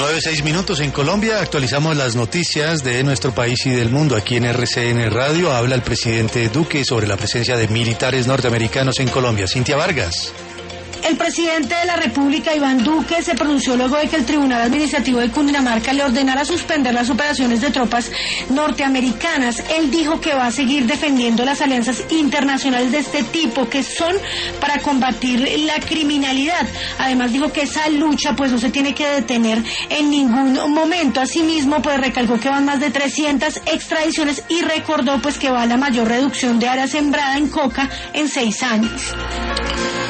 9:06 en Colombia. Actualizamos las noticias de nuestro país y del mundo. Aquí en RCN Radio habla el presidente Duque sobre la presencia de militares norteamericanos en Colombia. Cintia Vargas. El presidente de la República, Iván Duque, se pronunció luego de que el Tribunal Administrativo de Cundinamarca le ordenara suspender las operaciones de tropas norteamericanas. Él dijo que va a seguir defendiendo las alianzas internacionales de este tipo, que son para combatir la criminalidad. Además dijo que esa lucha pues no se tiene que detener en ningún momento. Asimismo, pues recalcó que van más de 300 extradiciones y recordó pues que va la mayor reducción de área sembrada en coca en 6 años.